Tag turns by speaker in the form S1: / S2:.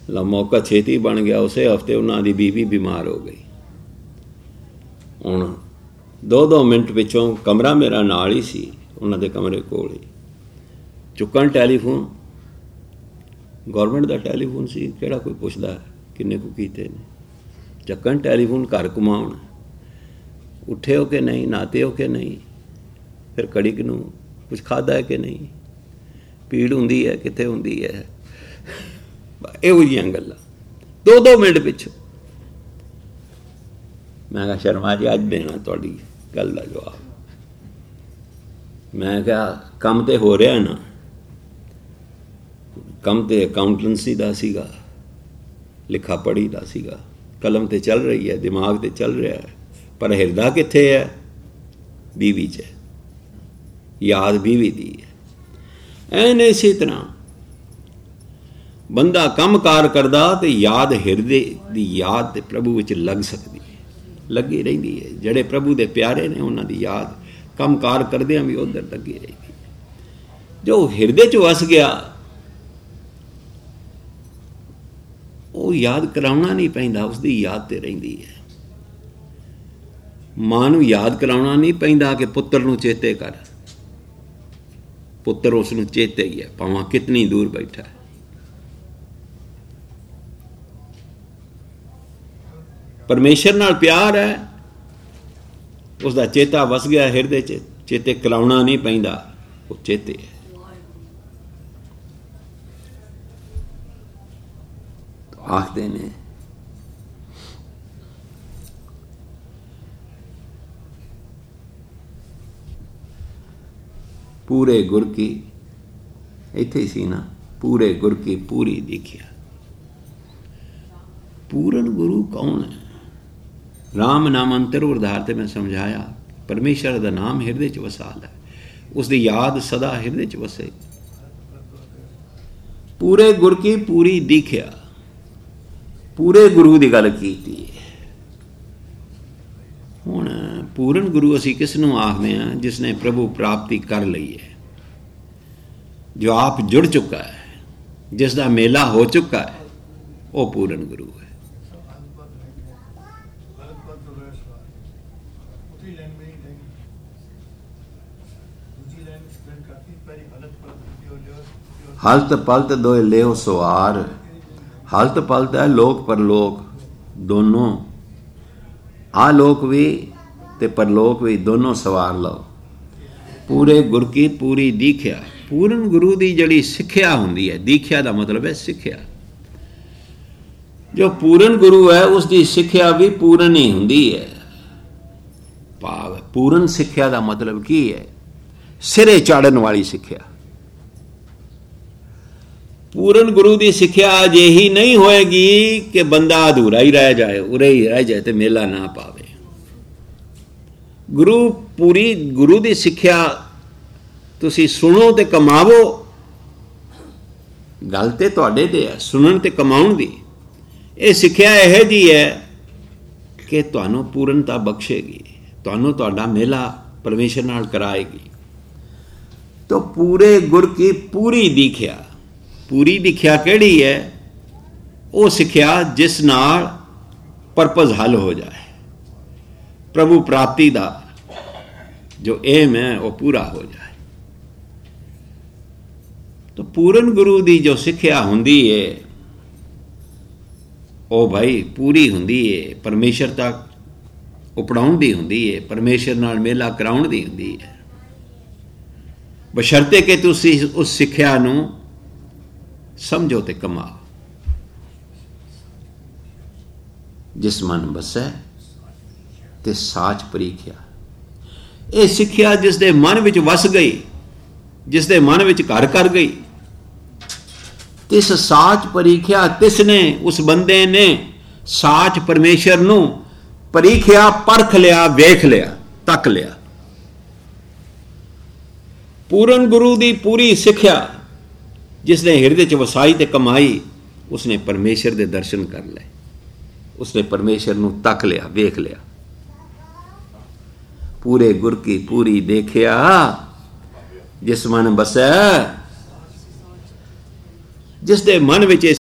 S1: ला मौका छेती बन गया। उस हफ्ते उन्होंने बीवी बीमार हो गई। हुण 2-2 मिनट पिछों कमरा मेरा नाल ही सी, उन्होंने कमरे कोल ही चुकन टैलीफोन, गौरमेंट का टैलीफोन सी, किहड़ा कोई पुछदा किन्ने को कीते ने, चक्कन टैलीफोन, घर घुमाउण, उठे हो कि नहीं, नहाते हो कि नहीं, फिर कड़ी किनू कुछ खादा है कि नहीं, पीड़ हुंदी है कित्थे हुंदी है, इहो जिहियां गल्लां 2-2 मिनट पिछों। मैं कहा शर्मा जी अज देना तुहाडी गल दा जवाब। मैं कहा काम तो हो रहा ना, काम तो अकाउंटेंसी का सीगा, लिखा पढ़ी का सीगा, कलम तो चल रही है, दिमाग तो चल रहा है, पर हिरदा कित्थे है? बीवी च, याद बीवी दी है। एन इसी तरह बंदा कम कार करदा तो याद हिरदे दी याद ते प्रभु विच लग सकती है, लगी रहिंदी है। जिहड़े प्रभु दे प्यारे ने उन्हां दी याद कम कार करदियां भी उधर लगी रहिंदी है। जो हिरदे च वस गया वो याद कराउणा नहीं पैंदा, उसकी याद ते रहिंदी है। मां नूं याद कराउणा नहीं पैंदा कि पुत्तर नूं चेते कर, पुत्तर उसनूं चेते ही है, भावें कितनी दूर बैठा है। परमेश्वर नाल प्यार है, उसका चेता वस गया हिरदे च, चेते कराउणा नहीं पैंदा, वो चेते है। तो आखदे ने पूरे गुर की, इत्थे ही सी ना, पूरे गुर की पूरी दीख्या। पूरन गुरु कौन है? राम नाम अंतर उधार ते मैं समझाया, परमेश्वर का नाम हिरदे च वसाल है, उसकी याद सदा हिरदे च वसे। पूरे गुर की पूरी दीख्या, पूरे गुरु की गल कीती है। हुण पूरन गुरु असी किस नूं आखदे हां? जिसने प्रभु प्राप्ति कर ली है, जो आप जुड़ चुका है, जिसका मेला हो चुका है, वो पूरन गुरु है। हलत पलत दोए लेओ सवार, हलत पलत है लोक परलोक दोनों, आलोक भी ते परलोक भी दोनों सवार लो। पूरे गुर की पूरी दीख्या, पूरन गुरु की जड़ी सिक्ख्या होंदी है, दीख्या का मतलब है सिक्ख्या। जो पूरन गुरु है उसकी सिक्ख्या भी पूरन ही होंदी है। भाव पूरन सिक्ख्या का मतलब की है? सिरे चाड़न वाली सिक्ख्या। पूरन गुरु की सिक्ख्या अजिही नहीं होएगी कि बंदा अधूरा ही रह जाए, उरे ही रह जाए तो मेला ना पावे। गुरु पूरी गुरु की सिक्ख्या तुसी सुनो ते कमावो, गल ते तुहाडे ते है, सुनन ते कमाउण दी। ये सिक्ख्या यह जी है कि तुहानू पूरनता बख्शेगी, तुहानू तुहाडा मेला परमेश्वर नाल कराएगी। तो पूरे गुर की पूरी दीख्या, पूरी दीख्या केड़ी है? वो सिक्ख्या जिस नाल परपज हल हो जाए, प्रभु प्राप्ति का जो एम है वो पूरा हो जाए। तो पूरन गुरु की जो सिक्ख्या होंदी है वो भाई पूरी होंदी है, परमेश्वर तक उपड़ाउण दी होंदी है, परमेश्वर नाल मेला कराउण दी होंदी है, बशर्ते कि तुसी उस सिक्ख्या नूं समझो ते कमाओ। जिस मन बसै ते साच परीख्या, ये सिक्ख्या जिस दे मन विच वस गई, जिस दे मन विच घर कर गई, तिस साच परीख्या, तिसने उस बंदे ने साच परमेश्वर नूं परीख्या, परख लिया, वेख लिया, तक लिया। पूरन गुरु की पूरी सिक्ख्या जिसने हिरदे च वसाई ते कमाई, उसने परमेश्वर के दर्शन कर ले, उसने परमेश्वर नूं तक लिया, वेख लिया। पूरे गुर की पूरी देखिया, जिस मन बसै, जिस दे मन विच